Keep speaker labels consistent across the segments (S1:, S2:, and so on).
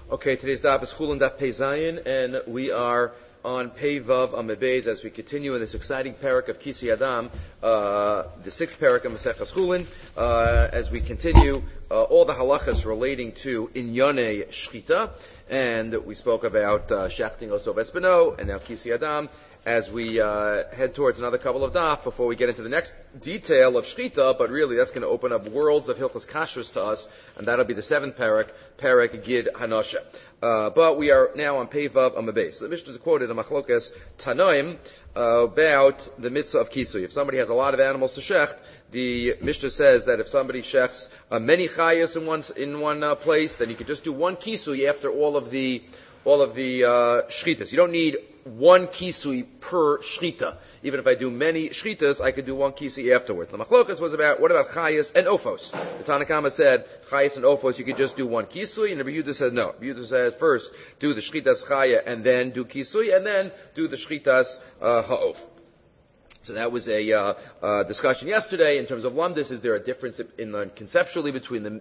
S1: Okay, today's daf is Chulin Daf Pei Zayin, and we are on Pei Vav Amud Beis as we continue in this exciting parak of Kisi Adam, the sixth parak of Maseches Chulin, as we continue all the halachas relating to Inyane Shchita, and we spoke about Shachting Osov Espino, and now Kisi Adam, as we head towards another couple of daf before we get into the next detail of Shchita, but really that's going to open up worlds of Hilchos Kashrus to us, and that'll be the seventh parak Gid Hanosha. But we are now on Pei Vav Amud Beis. So the Mishnah is quoted in Machlokas Tanoim about the mitzvah of kisui. If somebody has a lot of animals to shecht, the Mishnah says that if somebody shechts many chayas in one place, then you could just do one kisui after all of the shchitas. You don't need one kisui per shchita. Even if I do many shchitas, I could do one kisui afterwards. The machlokas was about, what about chayas and ophos? The Tanna Kama said, chayas and ophos, you could just do one kisui, and Rabbi Yehuda said no. Rabbi Yehuda says, first, do the shchitas chaya, and then do kisui, and then do the shchitas ha'of. So that was a discussion yesterday in terms of lumdis. Is there a difference conceptually between the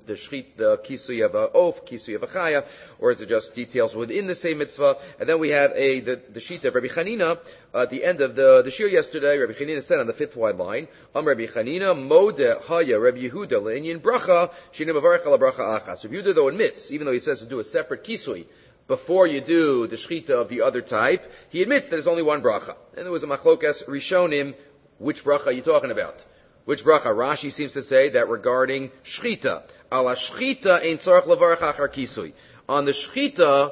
S1: kisui of a oaf, kisui of a chaya, or is it just details within the same mitzvah? And then we had the shita of Rabbi Chanina at the end of the shir yesterday. Rabbi Chanina said on the fifth wide line, Rabbi Chanina mode haya Rabbi Yehuda le'inyin bracha shina mavarech ala bracha achas. Rabbi Yehuda though admits, even though he says to do a separate kisui before you do the shchita of the other type, he admits that there's only one bracha. And there was a machlokas rishonim, which bracha are you talking about? Which bracha? Rashi seems to say that regarding shchita. Ala shchita ein tzarich levarach achar kisui. On the shchita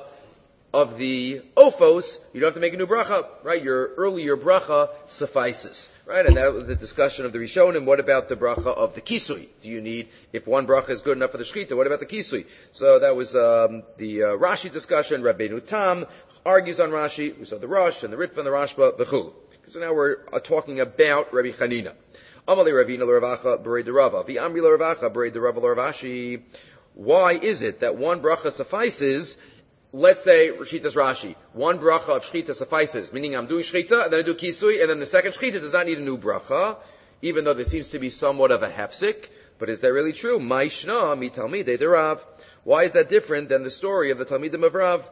S1: of the ophos, you don't have to make a new bracha, right? Your earlier bracha suffices, right? And that was the discussion of the Rishonim. What about the bracha of the kisui? Do you need, if one bracha is good enough for the shchita, what about the kisui? So that was the Rashi discussion. Rabbeinu Tam argues on Rashi. We saw the Rosh and the Ritva and the Rashba, the Chulu. So now we're talking about Rabbi Chanina. Amali Ravina l'Ravacha b'rei d'Rava. V'amri l'Ravacha b'rei d'Rava l'Ravashi. Why is it that one bracha suffices? Let's say, Shitas Rashi, one bracha of shchita suffices, meaning I'm doing shchita, and then I do kisui, and then the second shchita does not need a new bracha, even though there seems to be somewhat of a hefsik. But is that really true? Ma'ishna mi talmidei de Rav. Why is that different than the story of the Talmidim of Rav?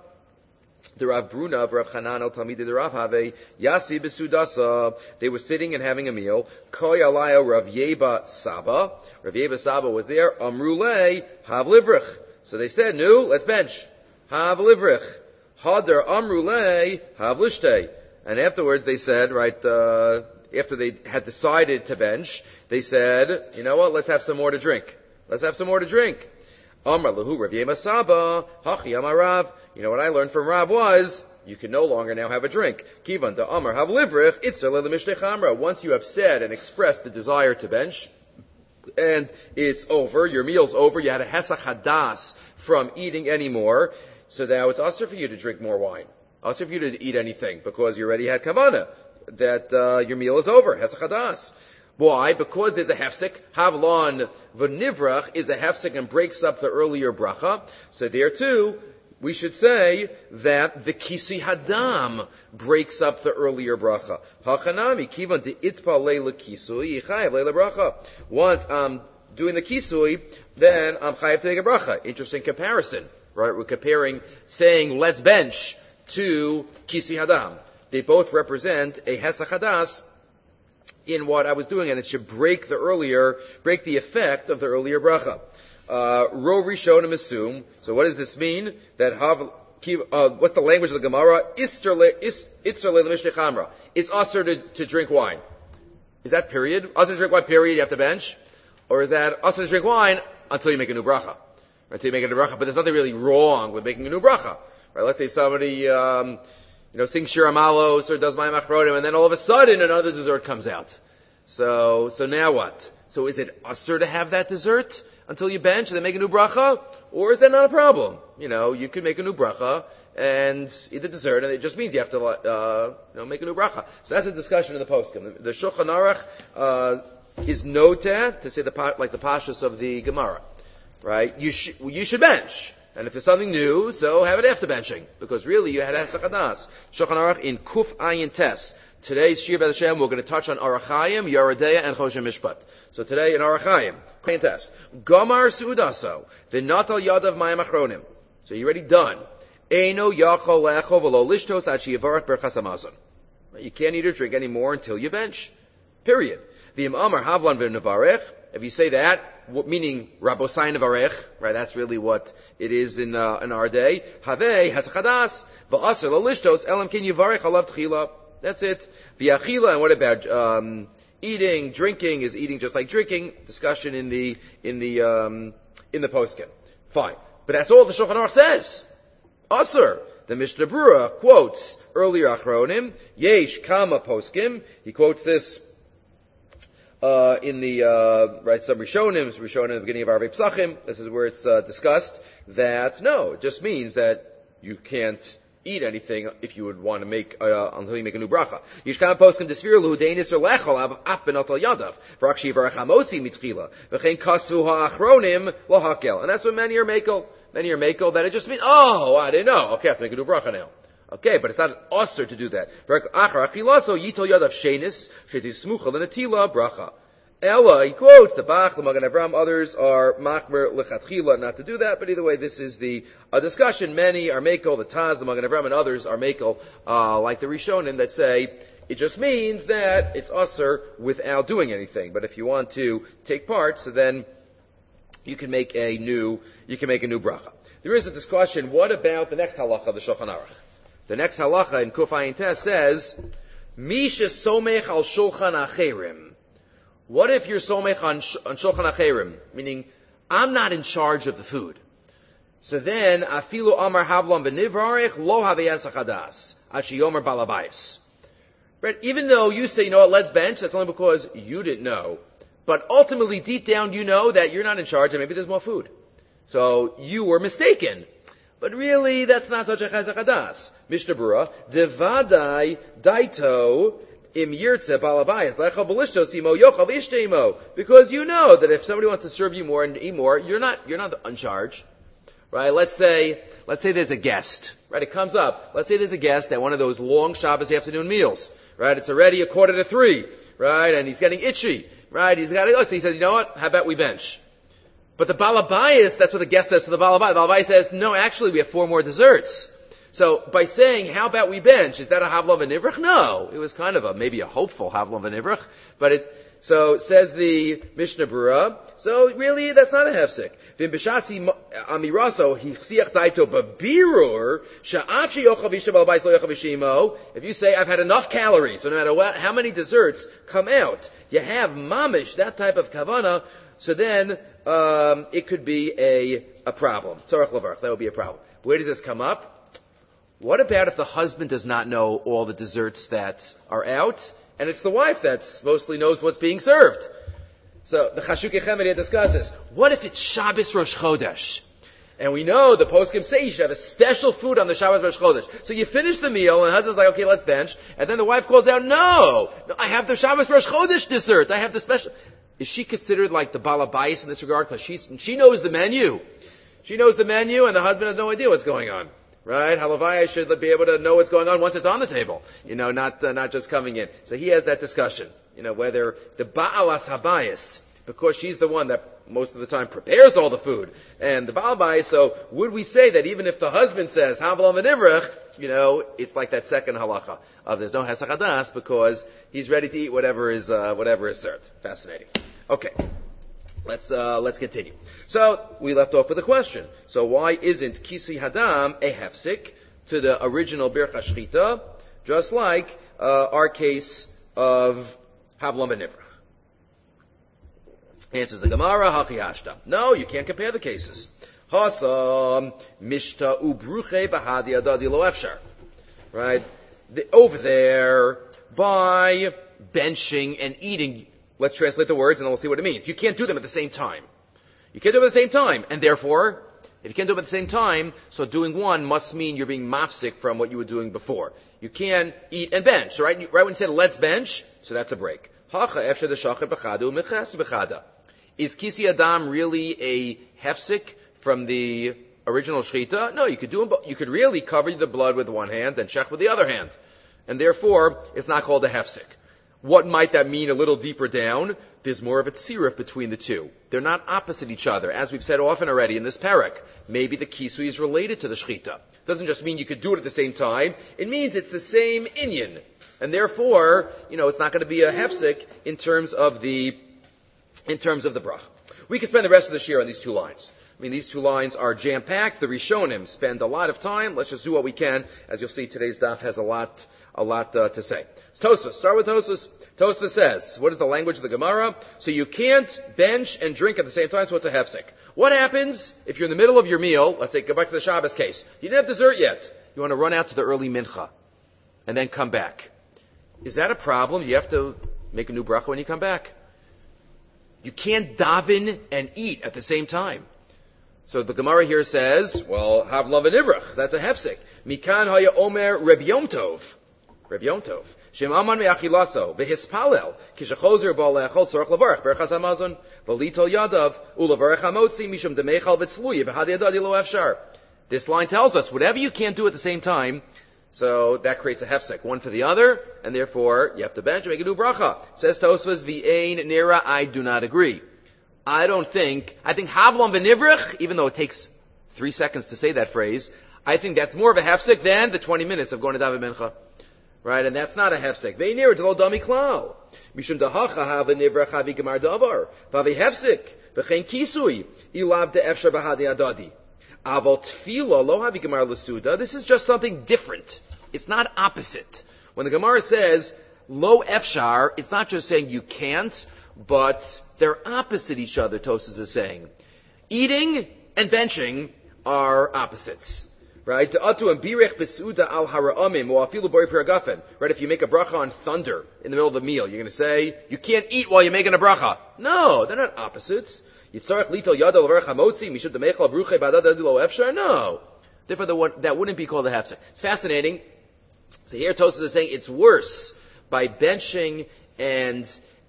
S1: The Rav Bruna of Rav Chanan al Talmidei de Rav Have Yasi besudasa. They were sitting and having a meal. Koy alaya Rav Yeba Saba. Rav Yeba Saba was there. Amrulei hav livrich. So they said, no, let's bench. Hav livrich. Hadar amrulei hav lishtei. And afterwards they said, right, after they had decided to bench, they said, you know what, let's have some more to drink. Let's have some more to drink. Amar lahu Rav Yema Saba, hachi amar Rav. You know what I learned from Rav was, you can no longer now have a drink. Kivan da amar hav livrich, itzer le mishtei chamra. Once you have said and expressed the desire to bench, and it's over, your meal's over, you had a hesach hadas from eating anymore, so now it's usher for you to drink more wine. Usher for you to eat anything, because you already had kavana, that your meal is over, hesach hadas. Why? Because there's a hefsek. Havlon v'nivrach is a hefsek and breaks up the earlier bracha. So there too, we should say that the kisi hadam breaks up the earlier bracha. Hachanami kivan de itpa leila kisui yichayev leila bracha. Once I'm doing the kisui, then I'm chayev to make a bracha. Interesting comparison, right? We're comparing saying let's bench to kisi hadam. They both represent a hesach hadas in what I was doing, and it should break the effect of the earlier bracha. Rov Rishonim assume. So what does this mean? That what's the language of the Gemara? Itzer le mishnei chamra. It's usher to drink wine. Is that period? Usher to drink wine, period, you have to bench? Or is that usher to drink wine until you make a new bracha? Until you make a new bracha. But there's nothing really wrong with making a new bracha. Right? Let's say somebody, sings Shir Amalos or does Mayim Achronim, and then all of a sudden another dessert comes out. So now what? So is it usher to have that dessert until you bench and then make a new bracha? Or is that not a problem? You could make a new bracha and eat the dessert, and it just means you have to, make a new bracha. So that's a discussion in the poskim. The Shulchan Aruch, is noteh to say the pashas of the Gemara. Right? You should bench. And if there's something new, so have it after benching. Because really, you had Hesach Hadas. Shulchan Aruch in Kuf Ayin Tes. Today's Shir B'ez Hashem, we're going to touch on Orach Chaim, Yoredeya, and Choshen Mishpat. So today in Orach Chaim, Ayin Tes. Gomar Su'udaso, V'natal Yadav Mayim Achronim. So you're already done. Eino yachol le'echol v'lo lishtos ad sheyivarach berachas hamazon. You can't eat or drink anymore until you bench. Period. V'im amar havlan v'nevarech. If you say that, meaning Rabosai nevarech, right? That's really what it is in our day. Havei hasachadas v'aser lo lishtos elam kin yivarech alav tchila. That's it. V'yachila, and what about eating? Drinking is eating just like drinking. Discussion in the poskim. Fine, but that's all the Shulchan Aruch says. Aser. The Mishnah Berurah quotes earlier Achronim, Yesh Kama Poskim. He quotes this in the some Rishonim at the beginning of Arvei Psachim. This is where it's discussed that no, it just means that you can't eat anything if you would want to make until you make a new bracha. Yesh Kama Poskim Desvir Lu Deinis or Lechol Af Ben Atal Yadav V'Rakshi V'Rachamosi Mitchila V'Chein Kasvu HaAchronim LaHakel, and that's what many are makel. Many are makel that it just means, oh, I didn't know. Okay, I have to make a new bracha now. Okay, but it's not an usher to do that. Ella, he quotes the Bach, the Magen Avraham, others are machmer lechatchila, not to do that, but either way, this is the discussion. Many are makel, the Taz, the Magen Avraham, and others are makel, like the Rishonim, that say, it just means that it's usher without doing anything. But if you want to take part, so then you can make a new bracha. There is a discussion, what about the next halacha of the Shulchan Aruch? The next halacha in Kuf Ayin Tes says, Misha somech al shulchan acherim. What if you're somech on shulchan acherim? Meaning, I'm not in charge of the food. So then, afilu amar havlam v'nivrarech lo haveyas achadas, achi yomer balabayis. Right? Even though you say, you know what, let's bench, that's only because you didn't know. But ultimately, deep down, you know that you're not in charge and maybe there's more food. So you were mistaken. But really, that's not such a chazak hadas. Mishnah Berurah, devadai daito im yirtze balabayis lecha b'lishtos imo yochav ishteimo. Because you know that if somebody wants to serve you more and eat more, you're not in charge. Right? Let's say there's a guest. Right? It comes up. Let's say there's a guest at one of those long Shabbos afternoon meals. Right? It's already 2:45. Right? And he's getting itchy. Right? He's got to go. So he says, you know what? How about we bench? But the balabayis, that's what the guest says to the balabayis. The balabayis says, no, actually we have 4 more desserts. So by saying, how about we bench? Is that a havla v'nivrach? No. It was kind of maybe a hopeful havla v'nivrach. So says the Mishnah Berurah, so really that's not a hefsek. V'im b'shasi amiraso hichsiach daito b'birur sha'af sheyochav isha balabayis lo yochav ishimo. If you say, I've had enough calories, so no matter how many desserts come out, you have mamish, that type of kavana, so then it could be a problem. Tzarech levarach, that would be a problem. Where does this come up? What about if the husband does not know all the desserts that are out, and it's the wife that mostly knows what's being served? So the Chashukei Chemed discusses, what if it's Shabbos Rosh Chodesh? And we know the poskim say you should have a special food on the Shabbos Rosh Chodesh. So you finish the meal, and the husband's like, okay, let's bench. And then the wife calls out, no, I have the Shabbos Rosh Chodesh dessert. I have the special. Is she considered like the balabayis in this regard? Because she knows the menu. She knows the menu, and the husband has no idea what's going on. Right? Halavaya should be able to know what's going on once it's on the table. Not just coming in. So he has that discussion. Whether the ba'alas habayis, because she's the one that most of the time prepares all the food, and the ba'al so would we say that even if the husband says, havlam v'nivrach, it's like that second halacha of there's no hesach hadas because he's ready to eat whatever is served. Fascinating. Okay. Let's continue. So, we left off with a question. So why isn't Kisi Hadam a hefsik to the original Bircha Shchita, just like our case of Havlam V'Nivrach? Answers the Gemara, Hachi Hashta. No, you can't compare the cases. Hasa Mishta Ubruche Bahadi Adadi Lo Efshar. Right? Over there, by benching and eating, let's translate the words and then we'll see what it means. You can't do them at the same time. You can't do them at the same time. And therefore, if you can't do them at the same time, so doing one must mean you're being mafsik from what you were doing before. You can eat and bench. So right when you said let's bench, so that's a break. Is Kisi Adam really a hefsik from the original shchita? No, you could do them, but you could really cover the blood with one hand and shech with the other hand. And therefore, it's not called a hefsik. What might that mean a little deeper down? There's more of a tziruf between the two. They're not opposite each other, as we've said often already in this parak. Maybe the kisui is related to the shechita. It doesn't just mean you could do it at the same time. It means it's the same inyan. And therefore, it's not going to be a hefsek in terms of the brach. We could spend the rest of the shir on these two lines. These two lines are jam-packed. The Rishonim spend a lot of time. Let's just do what we can. As you'll see, today's daf has a lot to say. Tosfos, start with Tosfos. Tosfos says, what is the language of the Gemara? So you can't bench and drink at the same time, so it's a hefsek. What happens if you're in the middle of your meal? Let's say, go back to the Shabbos case. You didn't have dessert yet. You want to run out to the early mincha and then come back. Is that a problem? You have to make a new bracha when you come back. You can't daven and eat at the same time. So the Gemara here says, well, havla v'nivrach. That's a hefsek. Mikan haya omer Reb Yom Tov. Reb Yom Tov. Shem aman me'achilaso. V'hispalel. Kishachozer ba'al le'achol tzorach levarach. Berachas hamazon. V'litol yadav. U'levarach hamotzi. Mishum demechal v'tzluye. V'hadi yadadi lo efshar. This line tells us, whatever you can't do at the same time, so that creates a hefsek. One for the other, and therefore, you have to bench and make a new bracha. Says Tosfos, v'ein nira, I do not agree. I think havlam v'nivrach, even though it takes 3 seconds to say that phrase, I think that's more of a hefsek than the 20 minutes of going to daven mincha. Right? And that's not a hefsek. V'ein nira, d'lo dami klal. Mishum dahacha ha v'nivrach havi gemar davar. V'avi hefsek. V'chein kisui. Ilav de'efshar b'hadi adadi. Aval tefillah lo havi gemar l'suda. This is just something different. It's not opposite. When the Gemara says lo efshar, it's not just saying you can't, but they're opposite each other, Tosfos is saying. Eating and benching are opposites. Right? Right? If you make a bracha on thunder in the middle of the meal, you're going to say, you can't eat while you're making a bracha. No, they're not opposites. No. Therefore, that wouldn't be called a hefsek. It's fascinating. So here Tosfos is saying it's worse by benching and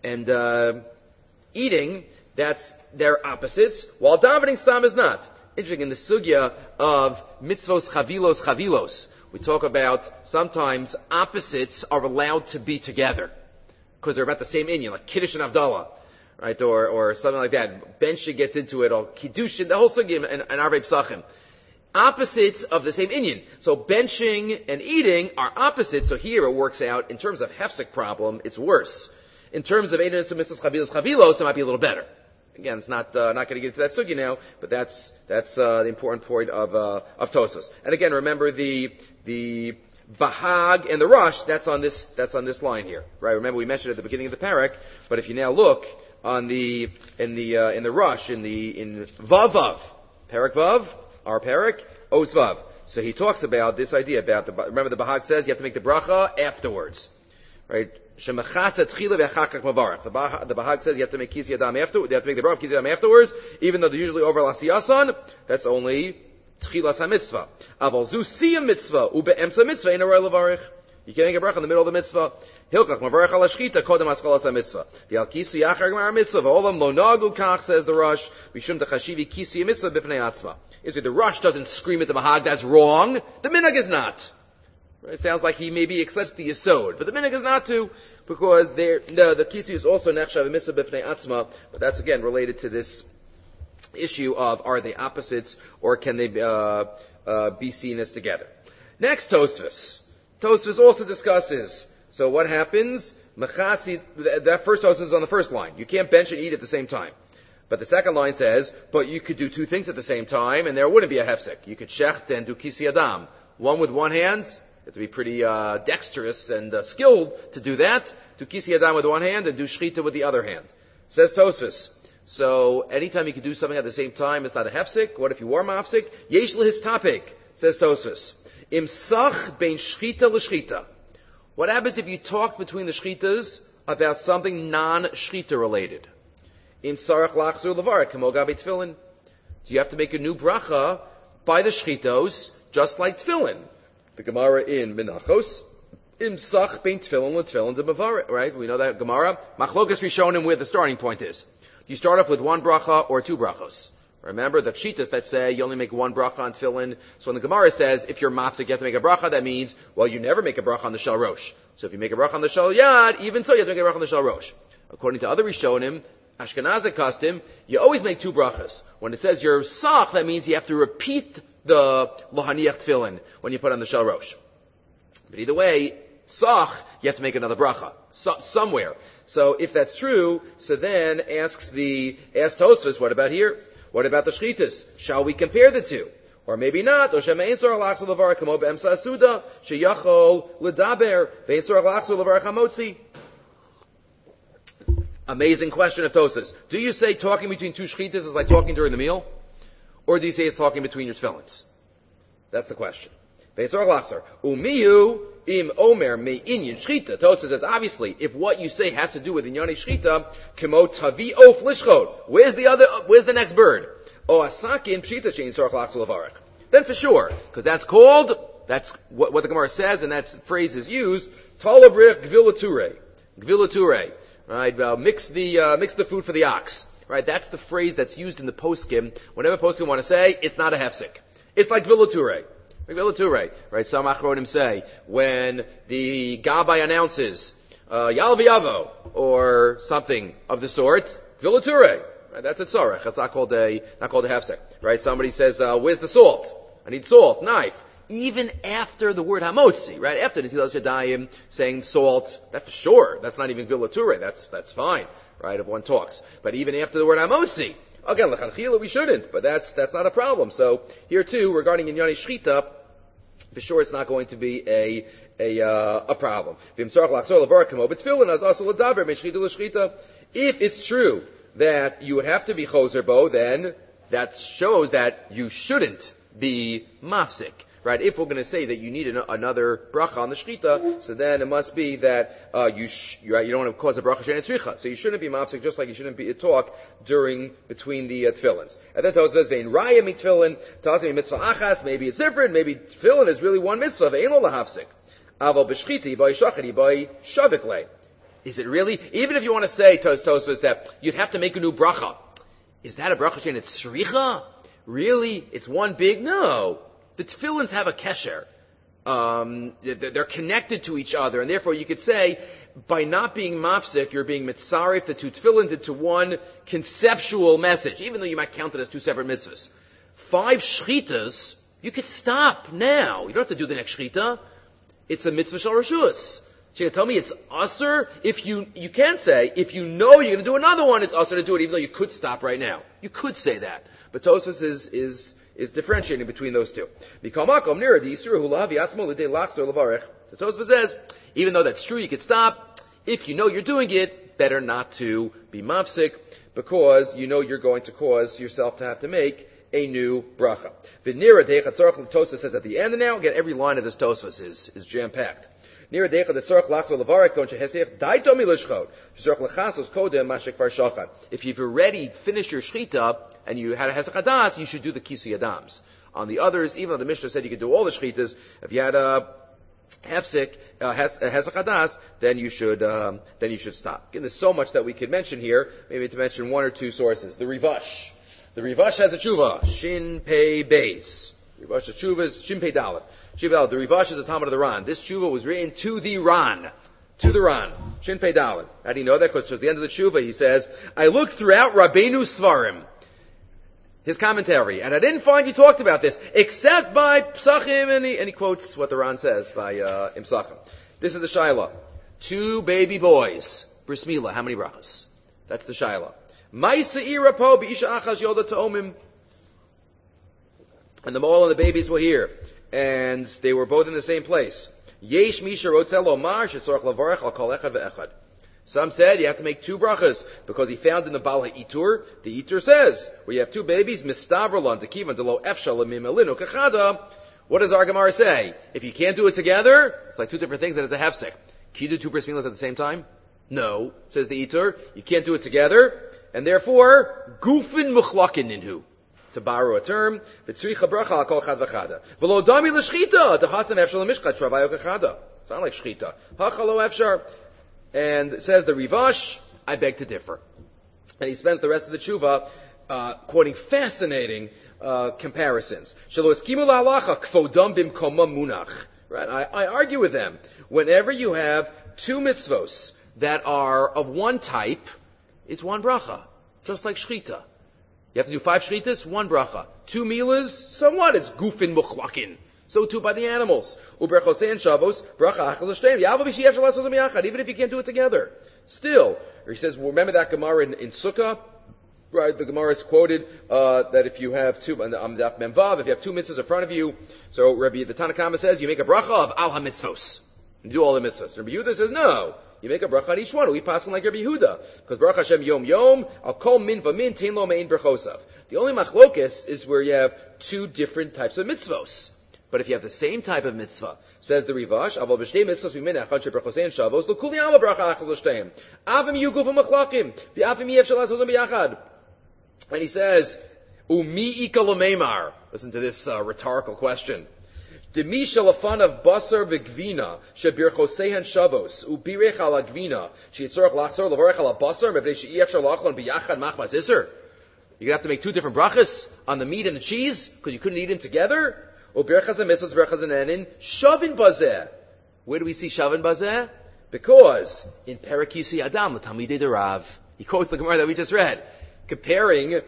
S1: eating. They're opposites, while davening stam is not. Interesting, in the sugya of mitzvos chavilos, we talk about sometimes opposites are allowed to be together because they're about the same inyan, like Kiddush and Havdalah, right, or something like that. Benching gets into it, or Kiddushin, the whole sugya and Arvei Psachim. Opposites of the same inyan. So benching and eating are opposites, so here it works out, in terms of hefsek problem, it's worse. In terms of Eidin and Mitzvos chavilos, it might be a little better. Again, it's not going to get into that sugya now, but that's the important point of Tosfos. And again, remember the Bahag and the Rush, that's on this line here, right? Remember we mentioned at the beginning of the parak, but if you now look in the Rush, in Vav, parak Vav, our parak, Oz Vav. So he talks about this idea about remember the Bahag says you have to make the bracha afterwards, right? The Bahag says you have to make Kisi Adam after. They have to make the bracha Kisi Adam afterwards, even though they're usually over Lasiyasan. That's only Tchilas HaMitzvah. Aval Zu Siyam Mitzvah Ube'emsa Mitzvah in a royal Levarich. You can't make a bracha in the middle of the mitzvah. Hilchach Mavarich Al Shchita Kodem Askalas HaMitzvah. The Al Kisi Yachar Gemar Mitzvah. V'olam Lo Nagu Kach, says the Rush. Mishum Techashivi Kisi Mitzvah B'fnei Atzma. The Rush doesn't scream at the Bahag. That's wrong. The minhag is not. It sounds like he maybe accepts the yesod, but the minhag is not to, because the kisi is also nechshav mitzvah b'fnei atzma, but that's again related to this issue of are they opposites or can they be seen as together. Next, Tosfos. Tosfos also discusses. So what happens? Mechasi. That first Tosfos is on the first line. You can't bench and eat at the same time. But the second line says, but you could do two things at the same time, and there wouldn't be a hefsek. You could shecht and do kisi adam. One with one hand. You have to be pretty dexterous and skilled to do that. Do kisi adam with one hand and do shchita with the other hand. Says Tosfos. So anytime you can do something at the same time, it's not a hefsek. What if you are mafsek? Yesh his topic, says Tosfos. Imsach bein shchita l'shchita. What happens if you talk between the shchitas about something non-shchita related? Imsarach lachzur levarik kamo gabi tefillin. So you have to make a new bracha by the shchitos, just like tefillin. The Gemara in Menachos, Imsach bein tefillin l'tefillin de mavarik, right? We know that Gemara. Machlokas Rishonim where the starting point is. Do you start off with one bracha or two brachos? Remember the cheetahs that say you only make one bracha on tefillin. So when the Gemara says if you're mafsik, you have to make a bracha, that means, well, you never make a bracha on the shal rosh. So if you make a bracha on the shal yad, even so, you have to make a bracha on the shal rosh. According to other Rishonim, Ashkenazic custom, you always make two brachas. When it says you're sach, that means you have to repeat the lohaniach tefillin when you put on the shal rosh. But either way, sach, you have to make another bracha somewhere. So if that's true, so then asks Tosfos, what about here? What about the shchitas? Shall we compare the two? Or maybe not. Amazing question of Tosfos. Do you say talking between two shchitas is like talking during the meal? Or do you say it's talking between your tefillins? That's the question. Umiyu im omer me inyan shchita. Tosfos says, obviously, if what you say has to do with inyani shchita, kemo tavi of lishchot. Where's the next bird? O asakin pshita shein tzarich lachzor levarich. Then for sure, because that's what the Gemara says, and that phrase is used, talabrich gvilature. Gvilature. Right? Mix the food for the ox. Right? That's the phrase that's used in the poskim. Whenever poskim want to say, it's not a hefsek. It's like gvilature. Right? Some achronim say, when the Gabbai announces, Yal v'yavo, or something of the sort, gvilature. Right? That's a tzarech. That's not called a hefsek. Right? Somebody says, where's the salt? I need salt, knife. Even after the word hamotzi, right? After the Netilas Yadayim saying salt, that for sure. That's not even gvilature. That's fine. Right? If one talks. But even after the word hamotzi, again, l'chanchila we shouldn't, but that's not a problem. So here too, regarding inyani shchita, for sure it's not going to be a problem. If it's true that you would have to be choser bo, then that shows that you shouldn't be mafsik. Right? If we're going to say that you need another bracha on the shchita, so then it must be that you don't want to cause a bracha she'ein tzricha. So you shouldn't be mafsik, just like you shouldn't be a talk between the tefillins. And then Tosfos says, "Vein raya mi tefillin, tazim mitzvah achas." Maybe it's different. Maybe tefillin is really one mitzvah. Vein lo lahafsik. Aval b'shchiti by shachari by shavikle. Is it really? Even if you want to say Tosfos that you'd have to make a new bracha, is that a bracha she'ein tzricha? Really? It's one big? No. The tefillins have a kesher. They're connected to each other, and therefore you could say, by not being mafsik, you're being mitzaref the two tefillins into one conceptual message, even though you might count it as two separate mitzvahs. 5 shchitas, you could stop now. You don't have to do the next shchita. It's a mitzvah shal reshus. So you're going to tell me it's usher? If you can say, if you know you're going to do another one, it's usher to do it, even though you could stop right now. You could say that. But Tosfos is differentiating between those two. So Tosfos says, even though that's true, you could stop. If you know you're doing it, better not to be mafsik, because you know you're going to cause yourself to have to make a new bracha. Tosfos says at the end now, again, every line of this Tosfos is jam-packed. If you've already finished your shchita and you had a hesach hadas, you should do the kisui adams. On the others, even though the Mishnah said you could do all the shchitas, if you had a hesach hadas, then you should stop. Again, there's so much that we could mention here. Maybe to mention one or two sources. The Rivash has a tshuva, Shin Pei Beis. Rivash the tshuva is Shin Pei Dalet. The Rivash is a Talmud of the Ran. This tshuva was written to the Ran. Shin Pei Dalet. How do you know that? Because towards the end of the tshuva he says, I looked throughout Rabbeinu Svarim, his commentary, and I didn't find you talked about this, except by Psachim, and he quotes what the Ran says by Psachim. This is the Shaila. 2 baby boys. Bris Milah, how many brachas? That's the Shaila. Ma'isa'ira po b'isha achas yoda ta'omim. And the mole and the babies were here. And they were both in the same place. Yesh misha rotzel omar shetzorach lavarech al kol echad ve'echad. Some said you have to make 2 brachas, because he found in the Bal HaItur, the Itur says, where you have 2 babies, mistavralon tekivan delo efshal amimelinu kachada. What does our Gemara say? If you can't do it together, it's like 2 different things, and it's a hefsek. Can you do 2 bris milas at the same time? No, says the Itur. You can't do it together, and therefore, gufin muchlakin ninhu. To borrow a term, v'tzricha bracha al kol chad v'chada. V'lo dami l'shchita, dehasam efshal l'mishchat travayo kachada. It's not like shchita. Hachalo efshar. And it says the Rivash, I beg to differ. And he spends the rest of the tshuva quoting fascinating comparisons. Right? I argue with them. Whenever you have two mitzvos that are of one type, it's one bracha. Just like shchita. You have to do 5 shchitas, 1 bracha. 2 milas, so what? It's gufin muchlakin. So too by the animals. Uberchosein shavos, bracha achal l'shteim. Ya'avav b'shiyach shel asos miyachad, even if you can't do it together. Still, he says, remember that Gemara in Sukkah? Right, the Gemara is quoted that if you have two, on Daf Memvav, if you have 2 mitzvahs in front of you, so Rabbi, the Tanna Kama says, you make a bracha of al ha-mitzvos. You do all the mitzvahs. Rabbi Yehuda says, no. You make a bracha on each one. We pass on like Rabbi Yehuda. Because Baruch Hashem Yom Yom, Al Kol Min Vamin, Tein Lo Mein Berchosav. The only machlokes is where you have 2 different types of mitzvos. But if you have the same type of mitzvah, says the Rivash, Aval b'shtei mitzvos v'min echad sheberchosein shavos, lo kuli ama bracha achal l'shteim. Avim yu gufim machlakim, v'avim yev shel asozim b'yachad. And he says, Umi ika l'meimar. Listen to this rhetorical question. Demi shalafan of basar v'gvina shebirchoseihan shavos ubirech ala gvina sheyitzorach lachzor levorech ala basar mevnei she'iyef shel lachlon b'yachad machmas iser. You're gonna have to make 2 different brachas on the meat and the cheese because you couldn't eat them together. Ubirchas hamitzvos berchas hanenin shavin bazeh. Where do we see shavin bazeh? Because in Perakisi Adam l'tamidei derav, he quotes the Gemara that we just read, comparing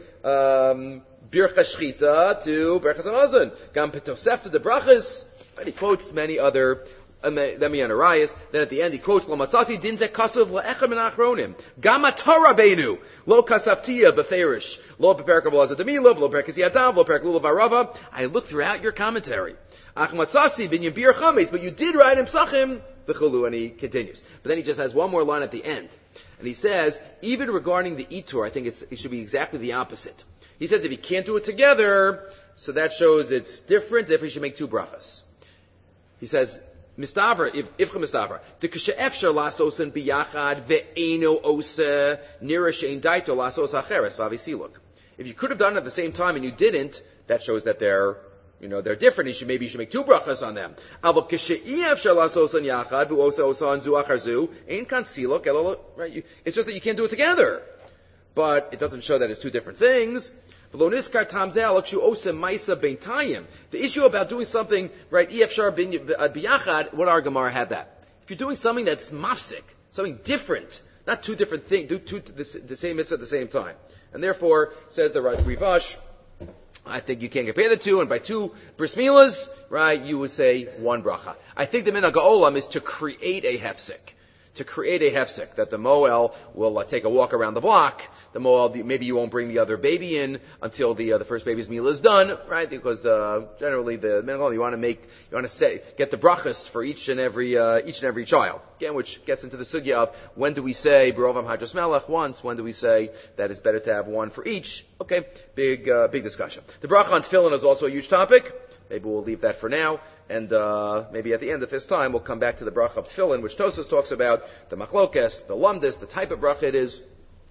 S1: Bircha Shchita to Birchas Hamazon. Gam Petosefta de Brachas. And he quotes many other Arayas. Then at the end he quotes Lo Matzati Din Ze Kasav Le'echem Min Achronim. Gam Atorah Beinu Lo Kasavtia Beferish Lo Beperek Abelazar Demilav Lo Beperek Yadav Lo Beperek Lulav Arava. I looked throughout your commentary. Ach Matzasi Bin Yibir Chametz, but you did write him Psachim V'chulu, and he continues. But then he just has one more line at the end. And he says, even regarding the Itur, I think it should be exactly the opposite. He says if you can't do it together, so that shows it's different, therefore you should make 2 brachas. He says, Mistavra, Ifcha Mistavra, the K'she'efshar lasosen biyachad ve'eno ose nira she'en daito lasos acheres v'avisiluk. If you could have done it at the same time and you didn't, that shows that they're different. Maybe you should make 2 brachas on them. It's just that you can't do it together. But it doesn't show that it's 2 different things. The issue about doing something, right, what our Gemara had that. If you're doing something that's mafsik, something different, not 2 different things, do the same mitzvah at the same time. And therefore, says the Rivash, I think you can't compare the 2, and by 2 bris milas, right, you would say 1 bracha. I think the minhag ha'olam is to create a hefsek. That the Moel will take a walk around the block. The Moel, maybe you won't bring the other baby in until the first baby's meal is done, right? Because generally the minhag you want to get the brachas for each and every child. Again, which gets into the sugya of when do we say B'rovam Hadras Melech once? When do we say that it's better to have 1 for each? Okay, big discussion. The bracha on tefillin is also a huge topic. Maybe we'll leave that for now, and maybe at the end of this time we'll come back to the bracha of tefillin, which Tosfos talks about, the machlokes, the lumdis, the type of bracha it is,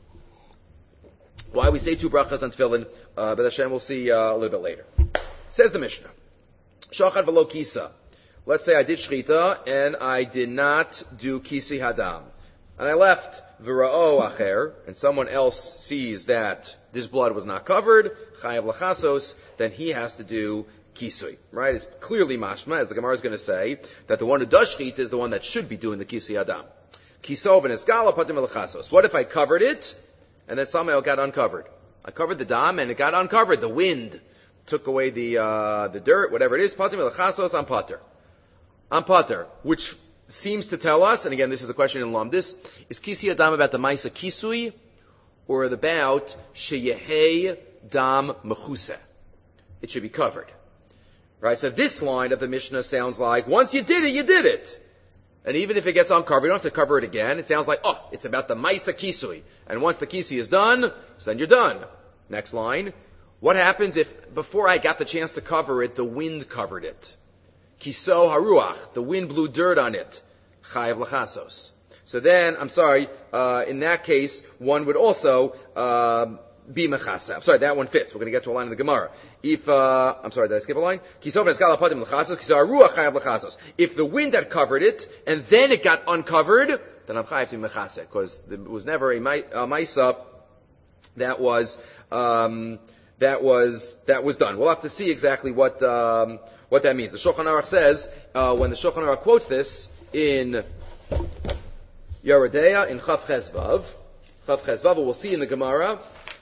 S1: why we say 2 brachas on tefillin, but Hashem we'll see a little bit later. Says the Mishnah, shachad v'lo kisa. Let's say I did shchita, and I did not do kisi hadam, and I left v'ra'o acher, and someone else sees that this blood was not covered, chayav lachasos, then he has to do kisui, right? It's clearly mashma, as the Gemara is going to say, that the one who does shchita is the one that should be doing the kisi adam. Kisov and eskala patim elachasos. What if I covered it, and then somehow it got uncovered? I covered the dam, and it got uncovered. The wind took away the dirt, whatever it is. Patim elachasos, I'm pater. I'm pater, which seems to tell us, and again, this is a question in Lamdis, is kisi adam about the maisa kisui, or about sheyehei dam mechuse? It should be covered. Right, so this line of the Mishnah sounds like, once you did it, you did it. And even if it gets uncovered, you don't have to cover it again. It sounds like, it's about the Maisa Kisui. And once the Kisui is done, so then you're done. Next line. What happens if, before I got the chance to cover it, the wind covered it? Kiso haruach. The wind blew dirt on it. Chayav lachasos. So then, in that case, one would also, be mechasa. I'm sorry, that one fits. We're going to get to a line in the Gemara. If, did I skip a line? If the wind had covered it, and then it got uncovered, then I'm chayav to mechasa, because there was never a maisa that was done. We'll have to see exactly what that means. The Shulchan Aruch says when the Shulchan Aruch quotes this in Yoreh Deah in Chav Ches Vav, we'll see in the Gemara.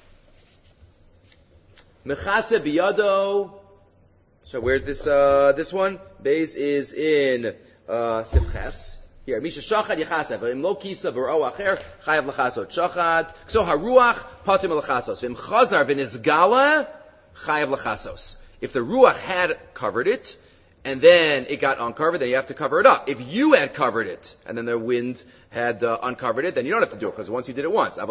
S1: Mechase biyado. So where's this one? Beis is in Sifches. Here, Misha Shachad Yechasev. V'im lo kisa v'ro acher chayav l'chasot Shachad. So haruach patim l'chasos. V'im chazar v'nizgala chayav l'chasos. If the ruach had covered it, and then it got uncovered, then you have to cover it up. If you had covered it, and then the wind had uncovered it, then you don't have to do it, because once you did it once. As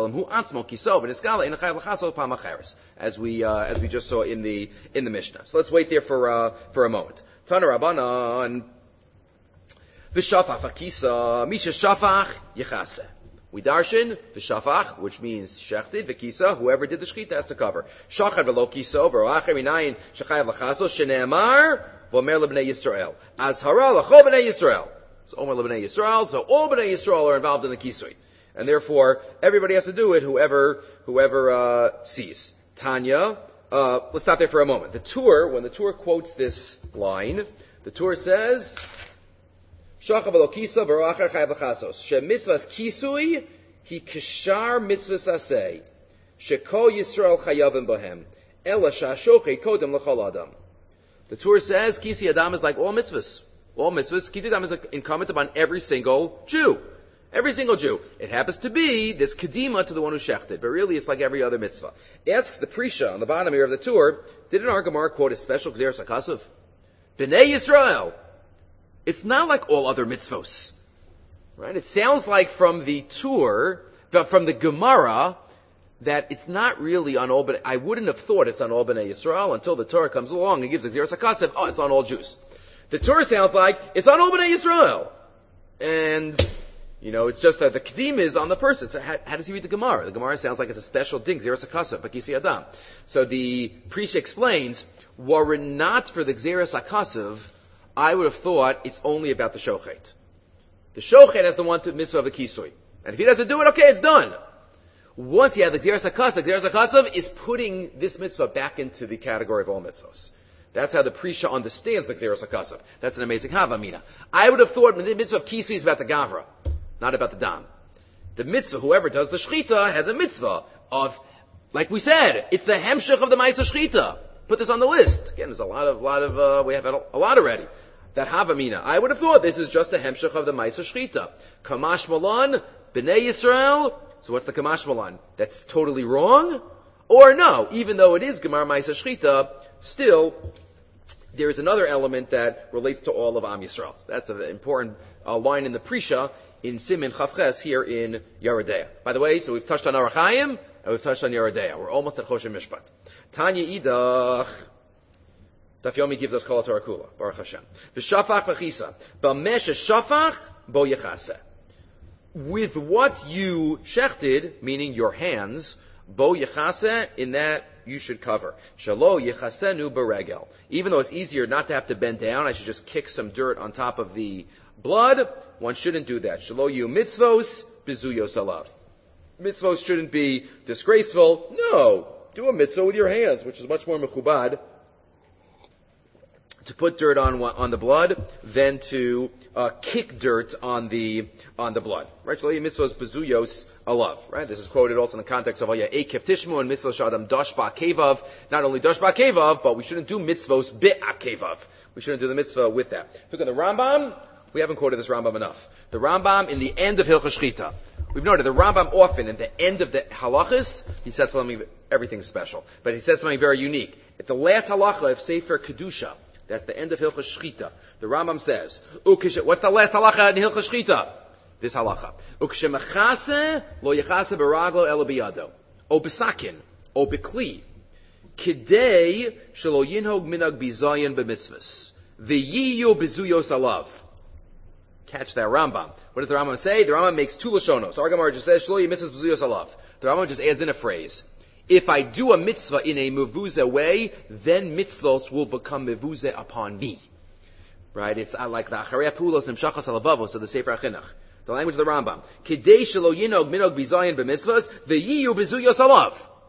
S1: we just saw in the Mishnah. So let's wait there for a moment. Tana Rabbanan v'shafach v'kisa misha shafach yechase. We darshan v'shafach, which means shechted, v'kisa, whoever did the shechita has to cover. Shachad v'lo kiso v'roacher minayin shechayav l'chasos shene'amar v'omer l'bnei Yisrael. Azhara l'chol bnei Yisrael. So Omer l'bnei Yisrael. So all bnei Yisrael are involved in the kisui, and therefore everybody has to do it. Whoever sees. Tanya. Let's stop there for a moment. When the Tur quotes this line, the Tur says, Shachav v'lo kisa v'roacher chayav l'chasos. She mitzvahs kisui hi kishar mitzvahs aseh. Shekol Yisrael chayavim bohem. Ela sha'ashochet kodem l'chol adam. The Tur says Kisi Adam is like all mitzvahs. All mitzvahs. Kisi Adam is incumbent upon every single Jew. Every single Jew. It happens to be this kedima to the one who shechted, but really it's like every other mitzvah. Asks the Prisha on the bottom here of the Tur, didn't our Gemara quote a special Gzeras HaKasav? Bnei Yisrael. It's not like all other mitzvos. Right? It sounds like from the Tur, from the Gemara, that it's not really on all, but I wouldn't have thought it's on all Bnei Yisrael until the Torah comes along and gives a Gzeras HaKasav, it's on all Jews. The Torah sounds like it's on all Bnei Yisrael. And, it's just that the Kedim is on the person. So how does he read the Gemara? The Gemara sounds like it's a special ding, Gzeras HaKasav, Bakisi Adam. So the Prisha explains, were it not for the Gzeras HaKasav, I would have thought it's only about the Shochet. The Shochet has the one to mitzvah of the Kisui. And if he doesn't do it, okay, it's done. Once you have the Gzeras HaKasav is putting this mitzvah back into the category of all mitzvahs. That's how the Prisha understands the Gzeras HaKasav. That's an amazing Havamina. I would have thought the mitzvah of Kisui is about the Gavra, not about the Dam. The mitzvah, whoever does the Shechita, has a mitzvah of, like we said, it's the Hemshech of the Ma'aseh Shechita. Put this on the list. Again, there's a lot of we have a lot already. That Havamina. I would have thought this is just the Hemshech of the Ma'aseh Shechita. Kamash Malan, Bnei Yisrael. So what's the Kamash Malan? That's totally wrong? Or no, even though it is Gemar Ma'aseh Shechita, still, there is another element that relates to all of Am Yisrael. That's an important line in the Prisha in Simin Chavches here in Yoreh Deah. By the way, so we've touched on Orach Chaim, and we've touched on Yoreh Deah. We're almost at Choshen Mishpat. Tanya Idach. Daf Yomi gives us Kol HaTorah Kula. Baruch Hashem. V'shafach v'chisa. B'mesh shafach bo yechaseh. With what you shechted, meaning your hands, bo yechaseh, in that you should cover. Shalo yechasenu beregel. Even though it's easier not to have to bend down, I should just kick some dirt on top of the blood. One shouldn't do that. Shalo yu mitzvos bizuyos alav. Mitzvos shouldn't be disgraceful. No. Do a mitzvah with your hands, which is much more mechubad to put dirt on the blood than to kick dirt on the blood. Right? Shlo mitzvos bezuyos alav. Right? This is quoted also in the context of Ekef Tishmu and mitzvos shadam dash ba'akevav. Not only dash ba'akevav, but we shouldn't do mitzvos be'akevav. We shouldn't do the mitzvah with that. Look at the Rambam. We haven't quoted this Rambam enough. The Rambam in the end of Hilchos Shechita. We've noted the Rambam often in the end of the halachas, he says something, everything special. But he says something very unique. At the last halacha of Sefer Kedusha, that's the end of Hilchos Shechita, the Rambam says, what's the last halacha in Hilchos Shechita? This halacha. Ukshemachase lo yechase baraglo ela biyado. O besakin, o bekli. Kidei shelo yinhog minag bizayin b'mitzvahs. V'yiyu bezuyos alav. Catch that Rambam. What does the Rambam say? The Rambam makes two lashonos. Our Gemara just says, Shlo mitzvahs b'zuyos alav. The Rambam just adds in a phrase. If I do a mitzvah in a mevuze way, then mitzvos will become mevuze upon me. Right? It's like the acharei pulos nimshachas alavavos of the Sefer HaChinuch. The language of the Rambam. Kidei shelo yinog minog bizayin b'mitzvahs, v'yiyu b'zuyos alav.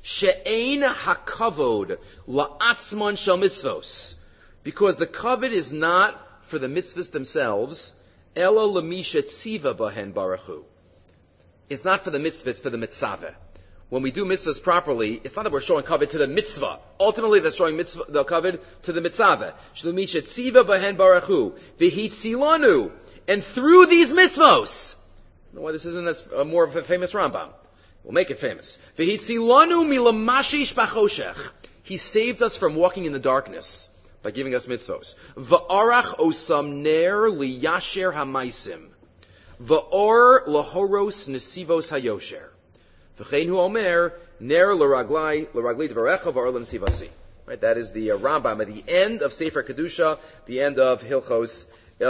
S1: She'ein hakavod la'atzman shel mitzvos. Because the kavod is not for the mitzvahs themselves, ela lemisha tziva bahen barachu. It's not for the mitzvah, it's for the mitzvah. When we do mitzvahs properly, it's not that we're showing kavod to the mitzvah. Ultimately, that's showing the kavod to the mitzvah. Shlemisha tziva bahen barachu. V'hitzilanu. And through these mitzvos. I don't know why this isn't as more of a famous Rambam. We'll make it famous. V'hitzilanu milamashish b'choshech. He saved us from walking in the darkness by giving us mitzvos. V'arach osam ner liyasher hamaisim. V'or lahoros nesivos hayosher. V'chein hu omer ner l'ragli dvarecha v'or l'nesivasi. Right, that is the Rambam at the end of Sefer Kedusha, the end of Hilchos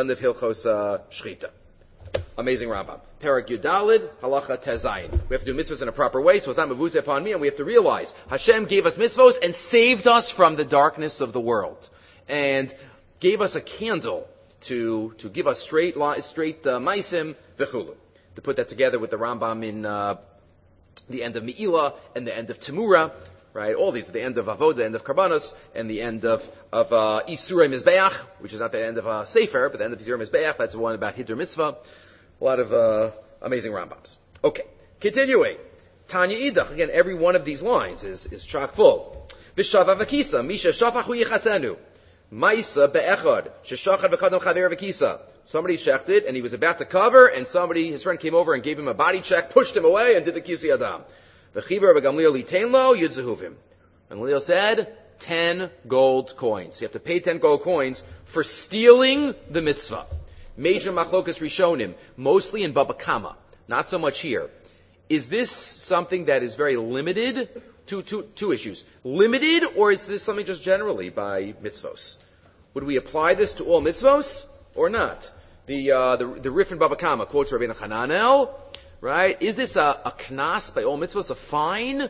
S1: Shchita. Amazing Rambam. Perek Yudalid, Halacha Tezayin. We have to do mitzvahs in a proper way, so it's not mavuzeh upon me, and we have to realize Hashem gave us mitzvahs and saved us from the darkness of the world, and gave us a candle to give us straight maisim v'chulu. To put that together with the Rambam in the end of Me'ilah and the end of Temura, right? All these, the end of Avodah, the end of Karbanos, and the end of Isurei Mizbeach, which is not the end of Sefer, but the end of Isurei Mizbeach. That's the one about Hiddur Mitzvah. A lot of amazing Rambams. Okay, continuing. Tanya Idach. Again, every one of these lines is chock full. V'shava v'kisa, misha shafachu yichasenu. Maisa be'echad, sheshachad v'kadam chaver v'kisa. Somebody checked it, and he was about to cover, and his friend came over and gave him a body check, pushed him away, and did the kisi adam. V'chiver v'gamliel litein lo, yudzehuvim. And Gamliel said, 10 gold coins. You have to pay 10 gold coins for stealing the mitzvah. Major machlokas rishonim, mostly in Baba Kama, not so much here. Is this something that is very limited? Two issues. Limited, or is this something just generally by mitzvos? Would we apply this to all mitzvos, or not? The Rif in Baba Kama quotes Rabbeinu Hananel, right? Is this a knas by all mitzvos, a fine?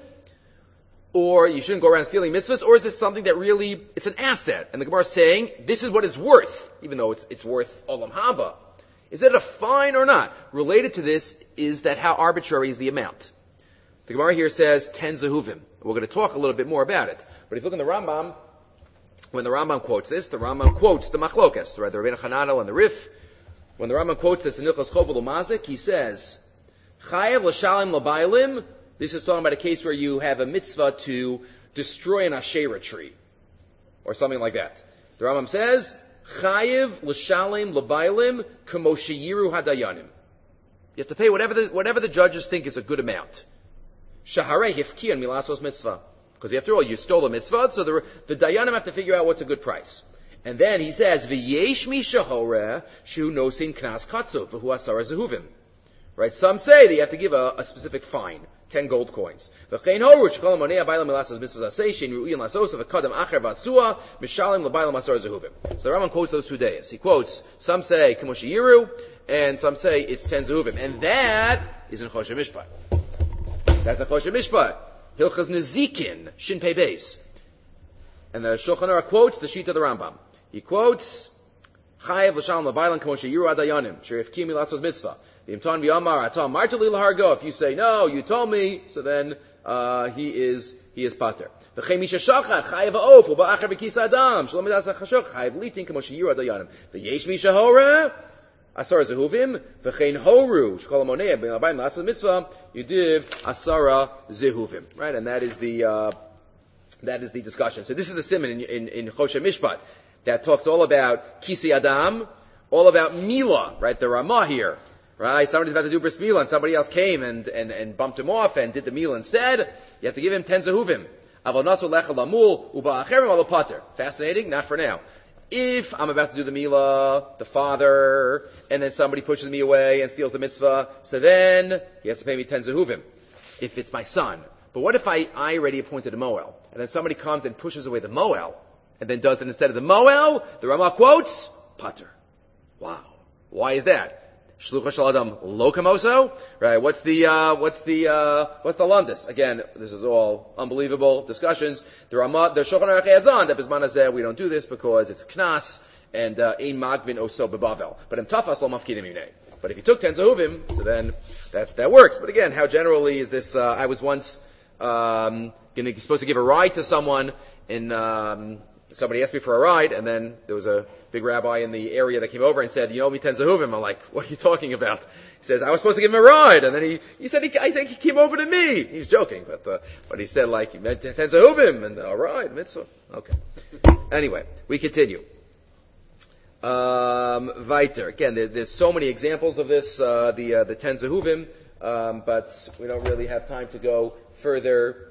S1: Or you shouldn't go around stealing mitzvahs? Or is this something that really, it's an asset? And the Gemara is saying, this is what it's worth, even though it's worth olam haba. Is it a fine or not? Related to this is that how arbitrary is the amount? The Gemara here says 10 zehuvim. We're going to talk a little bit more about it. But if you look in the Rambam, when the Rambam quotes this, the Rambam quotes the machlokas, right? The Rabbeinu Hananel and the Rif. When the Rambam quotes this in Hilchos Chov U'Mazik, he says, Chayev l'shalim l'baylim. This is talking about a case where you have a mitzvah to destroy an Asherah tree, or something like that. The Rambam says, Chayev l'shalim l'baylim k'mo sheyiru hadayanim. You have to pay whatever the judges think is a good amount. Shaharei hifkian milasos mitzvah. Because after all, you stole a mitzvah, so the dayanim have to figure out what's a good price. And then he says, V'yesh mi shahoreh shu nosin knas katzuv v'hu asara zehuvim. Right? Some say that you have to give a specific fine, 10 gold coins. V'chein horu shekol hamonei abaylam milasos mitzvah zasei shein ru'in lasos v'kadam acher v'asua mishalim l'baylam asara zehuvim. So the Rambam quotes those 2 days. He quotes, some say k'mo sheyiru, and some say it's 10 zehuvim. And that is in Choshen Mishpat. That's a Choshen Mishpat. Hilchas Nezikin, Shin Pei Beis. And the Shulchan Aruch quotes the sheet of the Rambam. He quotes, Chayev l'shalom l'baylan k'mo sheyiru adayanim, sherifki milasos mitzvah. V'imton v'yamar atam martali l'hargo. If you say, no, you told me, so then he is pater. V'chei misha shachat, chayev ha'of, u'ba'acher v'kis adam, shalom midas ha'chashok, chayev litin k'mo sheyiru adayanim. V'yesh misha horeh, Asara zehuvim, v'chein horu, shekol hamonei b'abayim l'asas mitzvah, yudiv asara zehuvim. Right, and that is the discussion. So this is the siman in Choshen Mishpat that talks all about kisi adam, all about mila, right? The Ramah here, right? Somebody's about to do bris milah, and somebody else came and bumped him off and did the milah instead. You have to give him 10 zehuvim. Avol nasu lecha lamul uba'acherim alo pater. Fascinating, not for now. If I'm about to do the milah, the father, and then somebody pushes me away and steals the mitzvah, so then he has to pay me 10 zehuvim. If it's my son. But what if I already appointed a moel, and then somebody comes and pushes away the moel, and then does it instead of the moel? The Ramah quotes, pater. Wow. Why is that? Shlucha shel adam lo kamoso? Right, what's the landis? Again, this is all unbelievable discussions. The Shulchan Aruch adds on that Bisman Hazeh, we don't do this because it's knas, and ein magvin oso bebavel. But im tafas lo mafkidim yinei. But if you took 10 zehuvim, so then that works. But again, how generally is this, I was once, you're supposed to give a ride to someone, and somebody asked me for a ride, and then there was a big rabbi in the area that came over and said, "You owe me 10 zehuvim." I'm like, "What are you talking about?" He says, "I was supposed to give him a ride," and then he said, "I think he came over to me." He was joking, but he said like he meant 10 zehuvim and a ride mitzvah. Okay. Anyway, we continue. Weiter. Again, there's so many examples of this, the 10 zehuvim, but we don't really have time to go further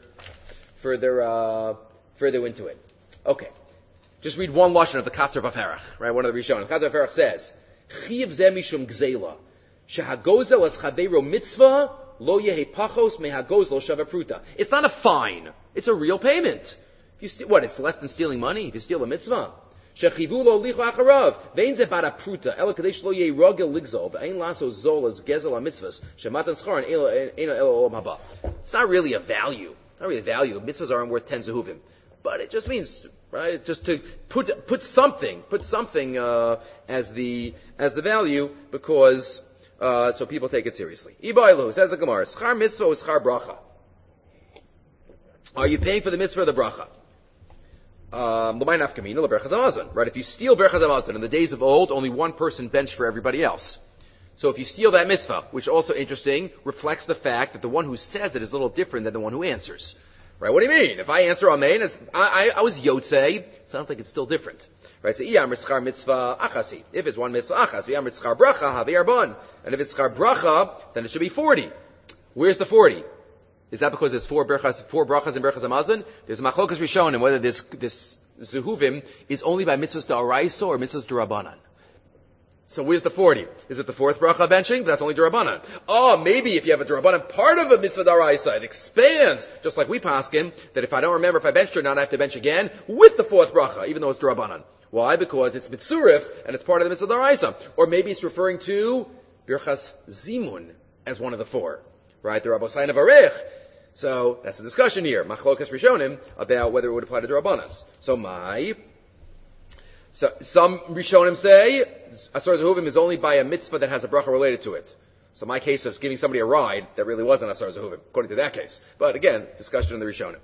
S1: into it. Okay. Just read one lashon of the Kafter Vaferach, right? One of the Rishonim. Kafter Vaferach says, "Chiv ze mishum gzeila, shehagozel as chaveiro mitzvah, lo yehe pachos mehagozel shava pruta." It's not a fine. It's a real payment. If you it's less than stealing money if you steal a mitzvah. Shechivu lo lichu acharav, vein ze bara pruta, ela kadesh lo yehe rogel ligzol, ve'ein laso zol as gezel ha-mitzvahs, shematan schar and ena ela olam haba. It's not really a value. Not really a value. Mitzvahs aren't worth 10 zehuvim. But it just means, right, just to put something as the value, because so people take it seriously. Ibailu says the Gemara, schar mitzvah or schar bracha. Are you paying for the mitzvah or the bracha? Right? If you steal berachas hamazon, in the days of old, only one person benched for everybody else. So if you steal that mitzvah, which also interesting, reflects the fact that the one who says it is a little different than the one who answers. Right? What do you mean? If I answer amen, I was yotzei, sounds like it's still different. Right? So, schar mitzvah achasi. If it's one mitzvah achas, schar bracha, havi arbon. And if it's schar bracha, then it should be 40. Where's the 40? Is that because there's four brachas in berachas hamazon? There's a machlokas rishonim whether this zehuvim is only by mitzvahs d'oraisa or mitzvahs d'rabanan. So where's the 40? Is it the fourth bracha benching? But that's only d'Rabbanan. Oh, maybe if you have a d'Rabbanan part of a mitzvah d'Oraisa, it expands, just like we paskin, that if I don't remember if I benched or not, I have to bench again with the fourth bracha, even though it's d'Rabbanan. Why? Because it's mitzurif, and it's part of the mitzvah d'Oraisa. Or maybe it's referring to birchas zimun as one of the four. Right? The Rabbosayin of Arech. So, that's the discussion here. Machlokas Rishonim about whether it would apply to d'Rabbanans. So some Rishonim say Asar Zehuvim is only by a mitzvah that has a bracha related to it. So my case of giving somebody a ride, that really wasn't Asar Zehuvim, according to that case. But again, discussion in the Rishonim.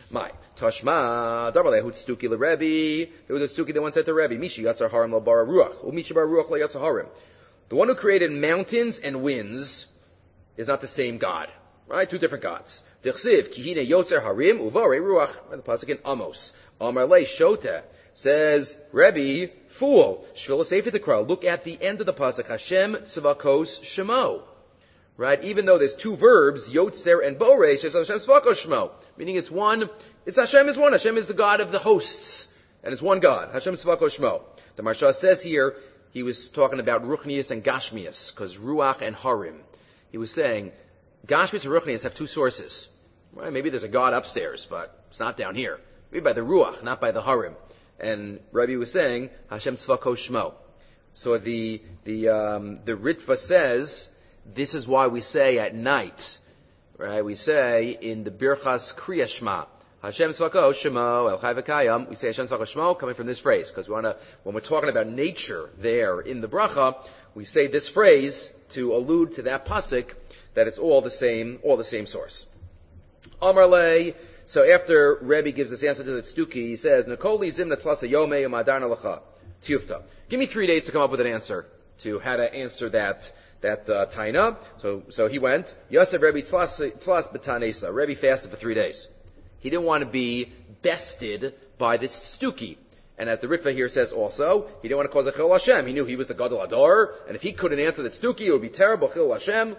S1: Tashma, Darbaleh, Hutstuki LeRebi. There was a Stuki that once said to Rebbe, Mishi Yatzar Harim Lo Bara Ruach, Umishi Bara Ruach Lo Yatzar Harim. The one who created mountains and winds is not the same God. Right? Two different gods. Dichsiv, Kihine Yotzer Harim, Uvare Ruach. The pasuk in Amos. Amar Le Shota. Says, Rebbe, fool, Shvila Sefer Tekra, look at the end of the pasuk, Hashem Tzvakos Shemo. Right? Even though there's two verbs, Yotzer and Borei, it says Hashem Tzvakos Shemo. Meaning it's Hashem is one. Hashem is the God of the hosts. And it's one God. Hashem Tzvakos Shemo. The Marsha says here, he was talking about Ruchnius and Gashmius, because Ruach and Harim. He was saying, Gashmius and Ruchnius have two sources. Right? Maybe there's a God upstairs, but it's not down here. Maybe by the Ruach, not by the Harim. And Rabbi was saying, Hashem Tzvakos Shmo. So the Ritva says, this is why we say at night, right? We say in the Birchas Kriya Shema, Hashem Tzvakos Shmo, El Chai V'Kayam, we say Hashem Tzvakos Shmo coming from this phrase, because when we're talking about nature there in the bracha, we say this phrase to allude to that pasuk, that it's all the same source. Amar Le. So after Rebbe gives this answer to the Tzduki, he says, Nikoli zimna tlasa yomei umadarna lecha tiyufta. Give me 3 days to come up with an answer to how to answer that taina. So he went. Yosef Rebbe tlas betanesa. Rebbe fasted for 3 days. He didn't want to be bested by this Tzduki. And as the Ritva here says also, he didn't want to cause a chil Hashem. He knew he was the Gadol Ador, and if he couldn't answer the Tzduki, it would be terrible chil Hashem.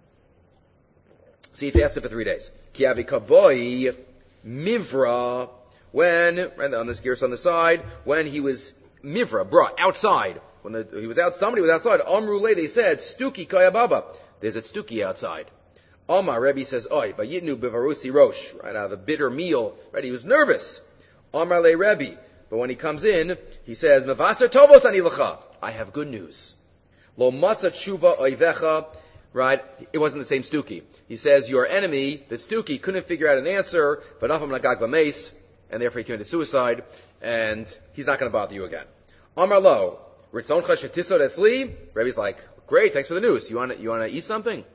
S1: So he fasted for 3 days. Ki avi kavoi Mivra, and on this gears on the side, when he was Mivra, brought outside, somebody was outside, Amrule, they said, Stuki Kaya Baba. There's a Stuki outside. Amar, Rebbe says, Oi, Vayitnu Bivarusi Rosh, right out of a bitter meal, right, he was nervous. Amar Le Rebbe, but when he comes in, he says, Mevasar Tovos Ani Lecha, I have good news. Lo Matzah Tshuva Oivecha, right? It wasn't the same Stuki. He says, your enemy, the Stuki, couldn't figure out an answer, but Nafam Nagag B'Meis, and therefore he committed suicide, and he's not going to bother you again. Amar Lo, Ritzoncha Shetisod Etzli, Rebbe's like, great, thanks for the news. You want to eat something?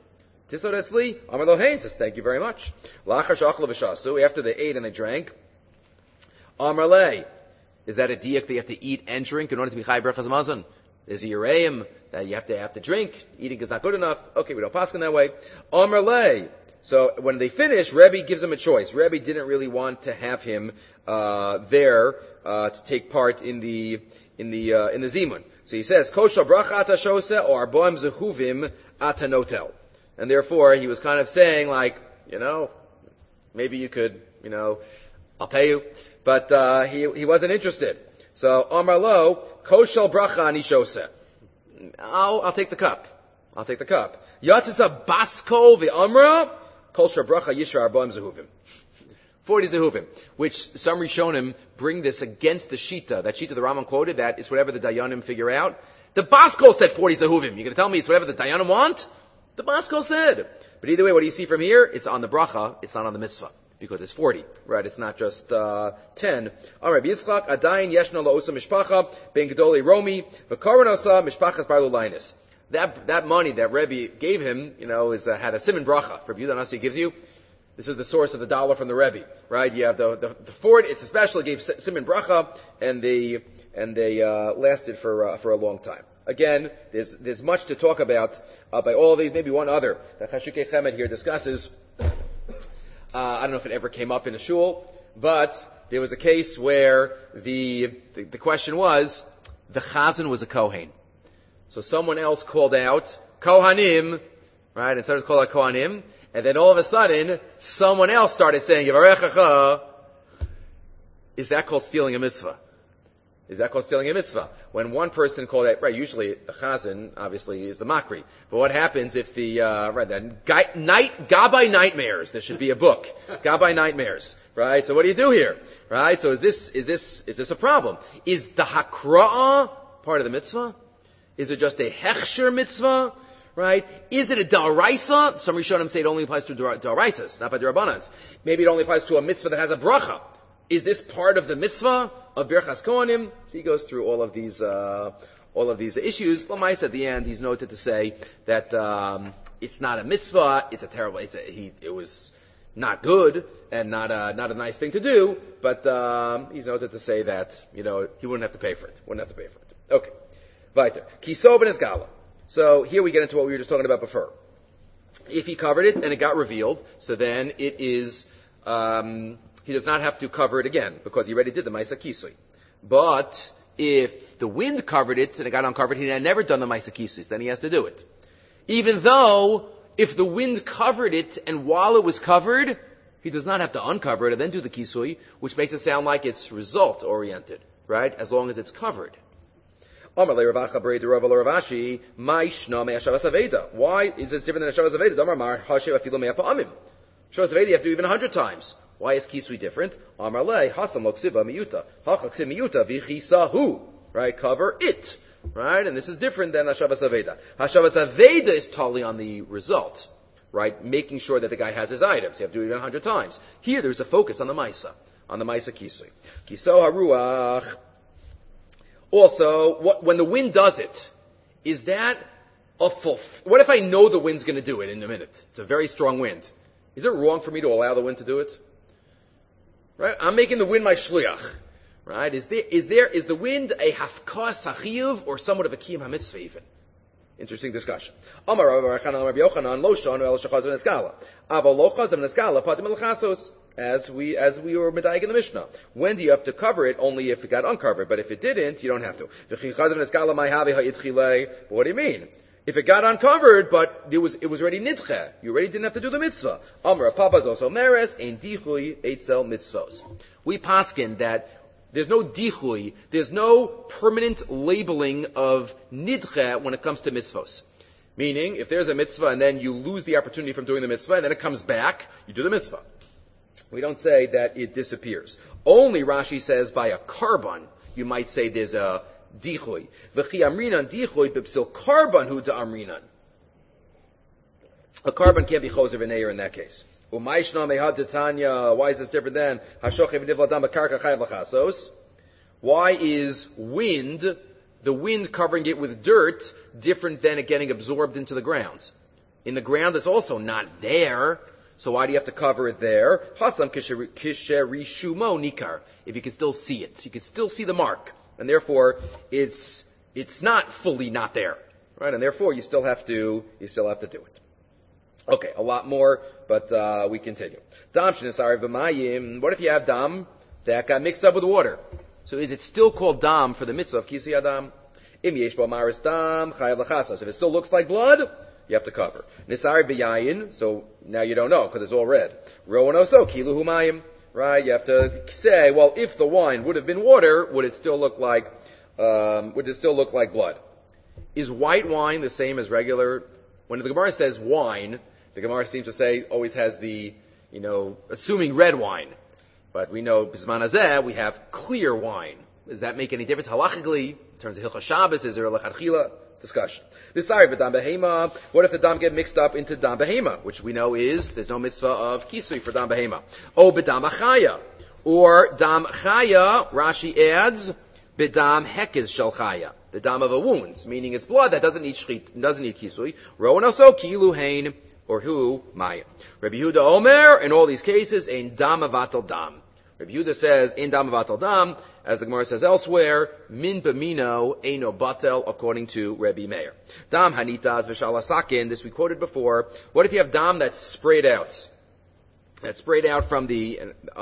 S1: Tisod etzli, Amar lo hein, says, thank you very much. Lachar shachla v'shasu, after they ate and they drank, Amar le, is that a diak that you have to eat and drink in order to be chai berachas mazon? There's a Yereim that you have to drink. Eating is not good enough. Okay, we don't pass in that way. Amar le. So when they finish, Rebbe gives him a choice. Rebbe didn't really want to have him there to take part in the zimun. So he says, Kosha bracha ata shose or arboim zehuvim ata notel. And therefore, he was kind of saying, like, maybe you could, I'll pay you. But he wasn't interested. So Amar lo, koshel bracha ani shose. I'll take the cup. I'll take the cup. Yatzisa baskol v'amra, koshel bracha yishra arboim zehuvim. 40 zehuvim, which some Rishonim bring this against the Shita. That Shita the Rambam quoted, that it's whatever the Dayanim figure out. The Baskol said 40 zehuvim. You're going to tell me it's whatever the Dayanim want? The Baskol said. But either way, what do you see from here? It's on the bracha, it's not on the mitzvah. Because it's 40, right? It's not just 10. Amar Rabbi Yitzchak, Adayin yeshna la'osa mishpacha, ben gedolei romi, v'karon osa mishpachas bar lulaynis. That money that Rebbe gave him, had a siman bracha. For Yehuda Nasi gives you. This is the source of the dollar from the Rebbe, right? You have the Ford. It's especially gave siman bracha, and they lasted for a long time. Again, there's much to talk about by all of these. Maybe one other that Chashukei Chemed here discusses. I don't know if it ever came up in a shul, but there was a case where the question was, the chazan was a kohen. So someone else called out, kohanim, right? Instead of calling out kohanim, and then all of a sudden, someone else started saying, Yivarechacha. Is that called stealing a mitzvah? Is that called stealing a mitzvah? When one person called out, right, usually the chazan, obviously, is the makri. But what happens if Gabbai Nightmares, there should be a book. Gabbai Nightmares, right? So what do you do here? Right? So is this a problem? Is the hakra'ah part of the mitzvah? Is it just a hechsher mitzvah? Right? Is it a da'araisa? Some Rishonim say it only applies to da'araisas, not by da'rabanans. Maybe it only applies to a mitzvah that has a bracha. Is this part of the mitzvah of Birchas Kohanim? So he goes through all of these issues. Lamais at the end, he's noted to say that it's not a mitzvah. It's a terrible. It was not good and not a nice thing to do. But he's noted to say that he wouldn't have to pay for it. Okay, weiter. Kisov and Esgala. So here we get into what we were just talking about before. If he covered it and it got revealed, so then it is. He does not have to cover it again, because he already did the Maisa Kisui. But if the wind covered it and it got uncovered, he had never done the Maisa Kisui, then he has to do it. Even though, if the wind covered it, and while it was covered, he does not have to uncover it and then do the Kisui, which makes it sound like it's result-oriented, right? As long as it's covered. Why is this different than a Shavas Aveda? Shavas Aveda you have to do even 100 times. Why is Kisui different? Amar le, hasam lo ksiva miyuta. Hacha miyuta v'chisahu. Right? Cover it. Right? And this is different than Hashavas Aveda. Hashavas Aveda is totally on the result. Right? Making sure that the guy has his items. You have to do it even 100 times. Here there's a focus on the Maisa. On the Maisa Kisui. Kiso haruach. Also, when the wind does it, is that a full... What if I know the wind's going to do it in a minute? It's a very strong wind. Is it wrong for me to allow the wind to do it? Right? I'm making the wind my shliach. Right? Is the wind a hafkas hachiyuv or somewhat of a kiyum hamitzvah even? Interesting discussion. Amar Rabbi Yochanan lo shanu el shachaz v'neskala. Aval lo chaz v'neskala patim el-chasos. As we were medayik in the Mishnah. When do you have to cover it? Only if it got uncovered. But if it didn't, you don't have to. But what do you mean? If it got uncovered, but it was already nidche, you already didn't have to do the mitzvah. Amar Papa's also meres ein dichui eitzel mitzvos. We paskin that there's no dichui, there's no permanent labeling of nidche when it comes to mitzvos. Meaning, if there's a mitzvah and then you lose the opportunity from doing the mitzvah and then it comes back, you do the mitzvah. We don't say that it disappears. Only Rashi says by a carbon, you might say there's a dichui. V'chi amrinan dichui b'psil carbon hu da'amrinan. A carbon can't be choser v'neir in that case. U'mayishna mehad titanya. Why is this different than hashochev nivladam b'karka chayav l'chasos? Why is the wind covering it with dirt, different than it getting absorbed into the ground? in the ground is also not there. So why do you have to cover it there? Hasam kisherishumo nikar. If you can still see it. You can still see the mark. And therefore, it's not fully not there. Right? And therefore, you still have to do it. Okay, a lot more, but we continue. Dam shenisari b'mayim. What if you have dam that got mixed up with water? So is it still called dam for the mitzvah of kisi adam? Im yesh bo maris dam chayav l'chasas. If it still looks like blood, you have to cover. Nisari b'yayin. So now you don't know because it's all red. Rowan oso kilu humayim. Right? You have to say, well, if the wine would have been water, would it still look like blood? Is white wine the same as regular? When the Gemara says wine, the Gemara seems to say always has the, assuming red wine. But we know, Bisman Hazeh, we have clear wine. Does that make any difference halachically? In terms of Hilchos Shabbos, is there a lechatchila? Discussion. This sorry, but dam behema. What if the dam get mixed up into dam behema, which we know there's no mitzvah of kisui for dam behema. Oh, bedam achaya. Or dam chaya, Rashi adds, bedam hekez shel chaya. The dam of a wound, meaning it's blood that doesn't need kisui. Rowan also kilu hain, or who maya. Rabbi Yehuda Omer, in all these cases, ein dam avatal dam. Rabbi Yehuda says, ein dam avatal dam, as the Gemara says elsewhere, min b'mino eino batel, according to Rabbi Meir. Dam hanitas v'shalasakin, this we quoted before. What if you have dam that's sprayed out? That's sprayed out from the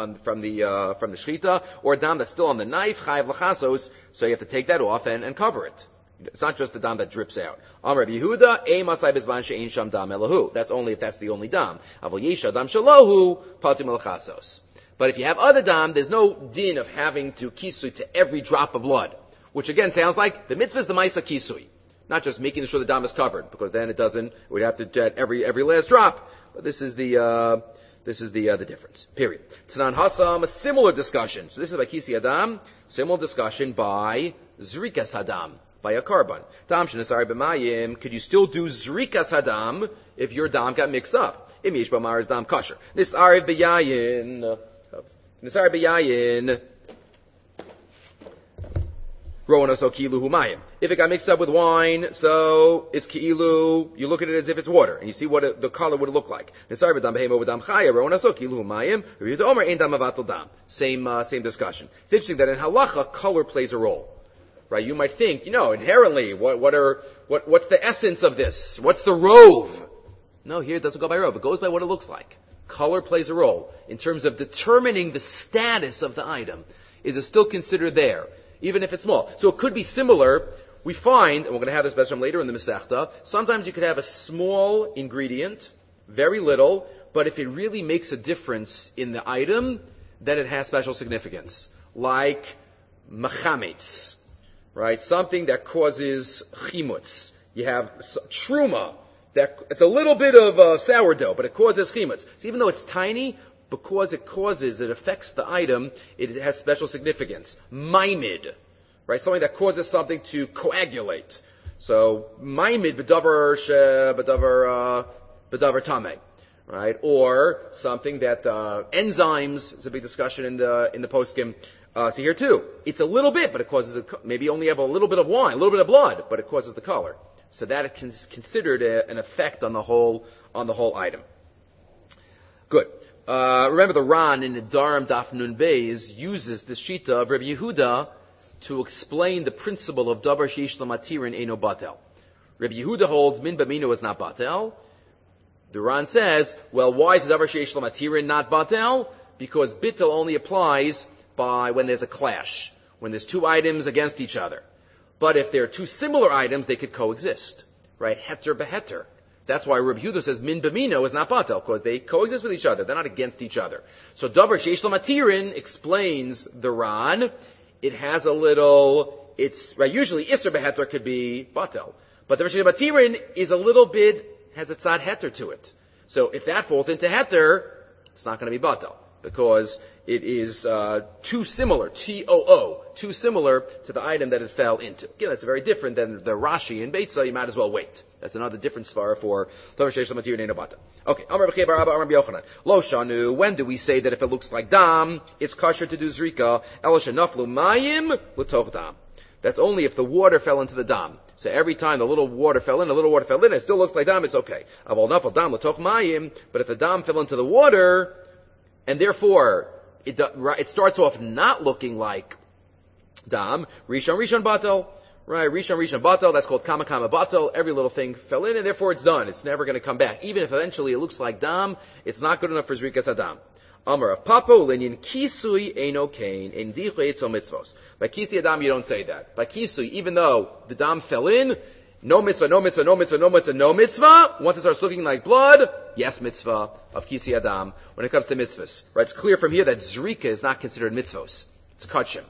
S1: shchita, or a dam that's still on the knife, chayav l'chasos, so you have to take that off and cover it. It's not just the dam that drips out. Rabbi Yehuda, ei masai bezman she'ein sham dam elahu. That's only if that's the only dam. Avol yesha dam shalohu, patim l'chasos. But if you have other dam, there's no din of having to kisui to every drop of blood. Which again sounds like the mitzvah is the maisa kisui. Not just making sure the dam is covered, because then we'd have to get every last drop. But this is the difference. Period. Tanan Hasam, a similar discussion. So this is by Kisi Adam, similar discussion by Zrikas Hadam, by a carbon. Tam Shinasari B'mayim, could you still do Zrikas Hadam if your dam got mixed up? Im Yesh B'Mara's dam kosher. Nisari B'yayin, Ronaso kilu humayim. If it got mixed up with wine, so it's kilu, you look at it as if it's water, and you see what the color would look like. Same discussion. It's interesting that in halacha, color plays a role. Right? You might think, inherently, what's the essence of this? What's the rove? No, here it doesn't go by rove. It goes by what it looks like. Color plays a role in terms of determining the status of the item. Is it still considered there? Even if it's small. So it could be similar. We find, and we're going to have this Besram later in the Masechta, sometimes you could have a small ingredient, very little, but if it really makes a difference in the item, then it has special significance. Like machametz, right? Something that causes chimutz. You have truma, it's a little bit of sourdough, but it causes chimutz. So even though it's tiny, because it affects the item, it has special significance. Maimid, right? Something that causes something to coagulate. So, maimid bedavar tameh, right? Or something that, enzymes, is a big discussion in the poskim. So here too, it's a little bit, but it causes, maybe you only have a little bit of wine, a little bit of blood, but it causes the color. So that is considered an effect on the whole item. Good. Remember the Ran in the Daram Daf Nun Beis uses the shita of Rabbi Yehuda to explain the principle of Davar Sheish Lamatirin Eino Batel. Rabbi Yehuda holds Min Bamino is not Batel. The Ran says, well, why is Davar Sheish Lamatirin not Batel? Because Bittel only applies when there's a clash, when there's two items against each other. But if there are two similar items, they could coexist, right? Heter beheter. That's why Rabbi Yehuda says min b'mino is not batel, because they coexist with each other. They're not against each other. So davar sheish lo matirin explains the Ran. It has a little, right, usually isser beheter could be batel. But davar sheish lo matirin is a little bit, has a tzad heter to it. So if that falls into heter, it's not going to be batel, because it is too similar, T-O-O, too similar to the item that it fell into. Again, that's very different than the Rashi in Beitza. You might as well wait. That's another different svara for Davar Sheish Lo Matirin Eino Batel. Okay, Amar B'chei Bar Abba, Amar B'Yochanan. Lo Shanu, when do we say that if it looks like dam, it's kosher to do zrika? El Shenaflu Mayim L'Tov Dam. That's only if the water fell into the dam. So every time the little water fell in, it still looks like dam, it's okay. But if the dam fell into the water, and therefore it starts off not looking like dam, rishon batal, right? Rishon batal, that's called kama batal. Every little thing fell in, and therefore it's done. It's never going to come back. Even if eventually it looks like dam, it's not good enough for zrikas adam. Amar of Papo, linyan kisui eino kain, en dicho etzo mitzvos. By kisi adam, you don't say that. By kisui, even though the dam fell in, no mitzvah, no mitzvah, no mitzvah, no mitzvah, no mitzvah. Once it starts looking like blood, yes mitzvah of kisi adam. When it comes to mitzvahs, right? It's clear from here that zrika is not considered mitzvos. It's kachim.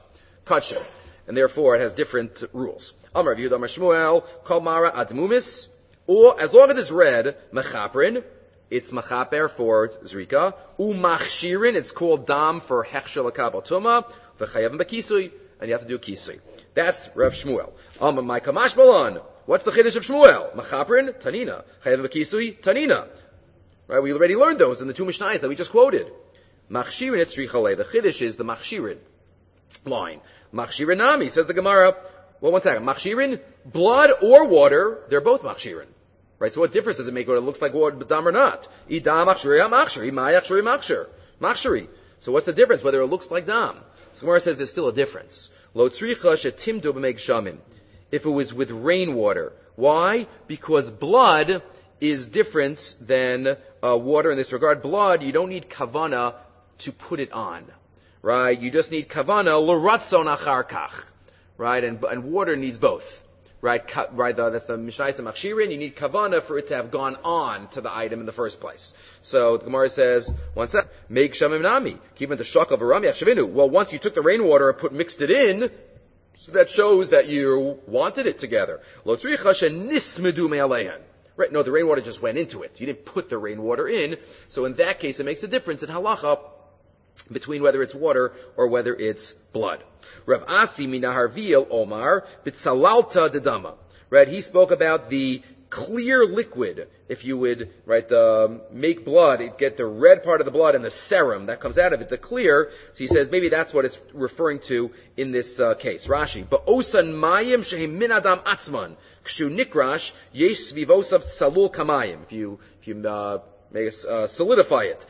S1: And therefore it has different rules. Amar of Yehuda Amar Shmuel, kol mara admumis, or as long as it's red, mechaprin, it's machaper for zrika. Umachshirin, it's called dam for hechshel akabel tuma. V'chayavim b'kisui, and you have to do kisui. That's Rav Shmuel. My kamash balan. What's the chiddush of Shmuel? Machaprin, tanina. Chayavim b'kisui, tanina. Right? We already learned those in the two mishnayos that we just quoted. Machshirin, it's tzricha. The chiddush is the machshirin line. Machshirin nami, says the Gemara. Well, one second. Machshirin, blood or water, they're both machshirin. Right, so what difference does it make whether it looks like water dam or not? Idam machshiri machshiri, ma'achshiri machshiri. So what's the difference whether it looks like dam? So Gemara says there's still a difference. Lo tzricha shetimdu b'meig shamim. If it was with rainwater. Why? Because blood is different than water in this regard. Blood, you don't need kavana to put it on. Right? You just need kavana l'ratzon achar kach. Right? And water needs both. Right, that's the Mishnayos and Machshirin. You need kavana for it to have gone on to the item in the first place. So the Gemara says, one sec, make shamim nami, keep the shak of arami achshavinu. Well, once you took the rainwater and mixed it in, so that shows that you wanted it together. Lo tzricha shenismedu me'aleihen. Right, no, the rainwater just went into it. You didn't put the rainwater in. So in that case, it makes a difference in halacha between whether it's water or whether it's blood. Rav Asi minaharviel Omar bitzalalta dedama. Right, he spoke about the clear liquid. If you would, make blood, it get the red part of the blood and the serum that comes out of it, the clear. So he says maybe that's what it's referring to in this case. Rashi, ba'osan mayim shehim min adam atzman kshu nikrash yesh svivosav salul kamayim. If you solidify it.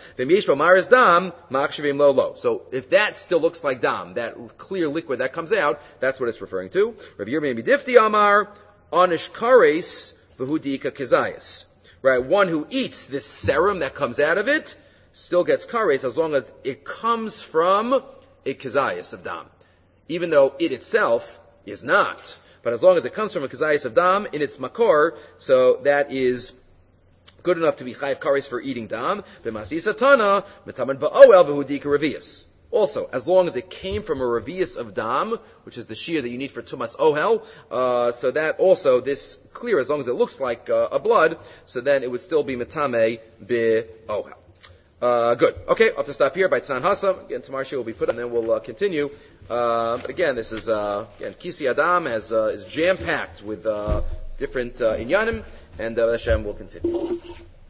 S1: So if that still looks like dam, that clear liquid that comes out, that's what it's referring to. Rabbi Yirmiyah midifti amar anish kares v'hudika kizayas. Right, one who eats this serum that comes out of it still gets kares as long as it comes from a kizayas of dam, even though it itself is not. But as long as it comes from a kizayas of dam in its makor, so that is good enough to be chayiv kares for eating dam. B'masisa tana metaman ba'oel v'hudika revius. Also, as long as it came from a revius of dam, which is the shia that you need for tumas ohel, so that also this clear, as long as it looks like a blood, so then it would still be metame be-ohel. Good. Okay, I'll have to stop here by Tzan Hasam. Again, tomorrow she will be put on, and then we'll continue. But again, this is, Kisi Adam is jam-packed with different inyanim, and Hashem will continue.